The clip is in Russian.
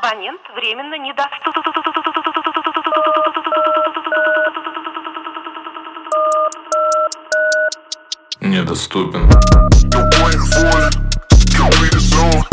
Абонент временно недоступен. Недоступен. Your boy in Florida, can read the zone.